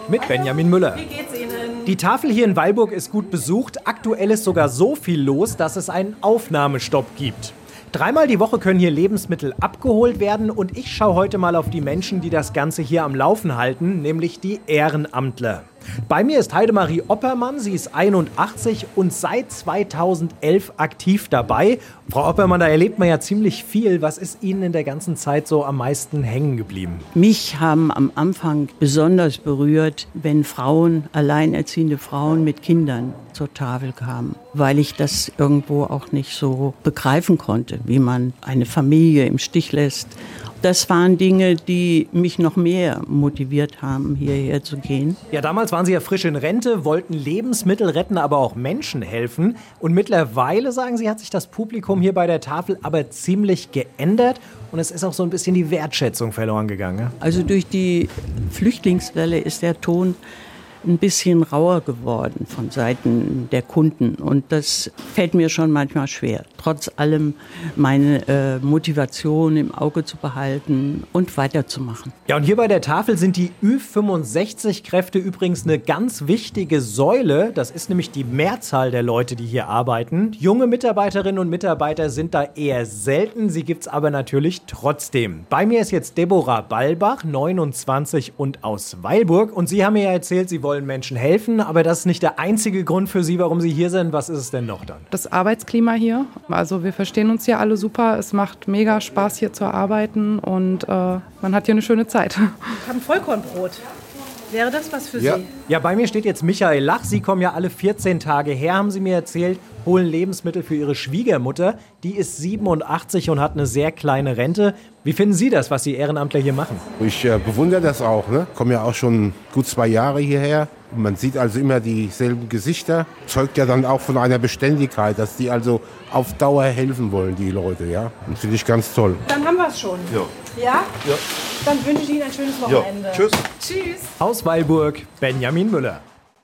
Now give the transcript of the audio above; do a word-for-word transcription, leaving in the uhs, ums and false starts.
mit Benjamin Müller. Wie geht's Ihnen? Die Tafel hier in Weilburg ist gut besucht. Aktuell ist sogar so viel los, dass es einen Aufnahmestopp gibt. Dreimal die Woche können hier Lebensmittel abgeholt werden und ich schaue heute mal auf die Menschen, die das Ganze hier am Laufen halten, nämlich die Ehrenamtler. Bei mir ist Heidemarie Oppermann, sie ist einundachtzig und seit zweitausendelf aktiv dabei. Frau Oppermann, da erlebt man ja ziemlich viel. Was ist Ihnen in der ganzen Zeit so am meisten hängen geblieben? Mich haben am Anfang besonders berührt, wenn Frauen, alleinerziehende Frauen mit Kindern zur Tafel kamen, weil ich das irgendwo auch nicht so begreifen konnte, wie man eine Familie im Stich lässt. Das waren Dinge, die mich noch mehr motiviert haben, hierher zu gehen. Ja, damals waren Sie ja frisch in Rente, wollten Lebensmittel retten, aber auch Menschen helfen. Und mittlerweile, sagen Sie, hat sich das Publikum hier bei der Tafel aber ziemlich geändert. Und es ist auch so ein bisschen die Wertschätzung verloren gegangen. Ja? Also durch die Flüchtlingswelle ist der Ton ein bisschen rauer geworden von Seiten der Kunden. Und das fällt mir schon manchmal schwer. Trotz allem meine äh, Motivation im Auge zu behalten und weiterzumachen. Ja, und hier bei der Tafel sind die Ü fünfundsechzig-Kräfte übrigens eine ganz wichtige Säule. Das ist nämlich die Mehrzahl der Leute, die hier arbeiten. Junge Mitarbeiterinnen und Mitarbeiter sind da eher selten. Sie gibt's aber natürlich trotzdem. Bei mir ist jetzt Deborah Ballbach, neunundzwanzig und aus Weilburg. Und Sie haben mir ja erzählt, Sie wollen Menschen helfen, aber das ist nicht der einzige Grund für Sie, warum Sie hier sind. Was ist es denn noch dann? Das Arbeitsklima hier. Also wir verstehen uns hier alle super. Es macht mega Spaß hier zu arbeiten und äh, man hat hier eine schöne Zeit. Wir haben Vollkornbrot. Wäre das was für Ja. Sie? Ja, bei mir steht jetzt Michael Lach. Sie kommen ja alle vierzehn Tage her, haben Sie mir erzählt, holen Lebensmittel für Ihre Schwiegermutter. Die ist siebenundachtzig und hat eine sehr kleine Rente. Wie finden Sie das, was die Ehrenamtler hier machen? Ich äh, bewundere das auch. Ne? Komme ja auch schon gut zwei Jahre hierher. Und man sieht also immer dieselben Gesichter. Zeugt ja dann auch von einer Beständigkeit, dass die also auf Dauer helfen wollen, die Leute. Ja? Und finde ich ganz toll. Dann haben wir es schon. Ja. Ja? Ja. Dann wünsche ich Ihnen ein schönes Wochenende. Ja. Tschüss. Tschüss. Aus Weilburg, Benjamin Müller.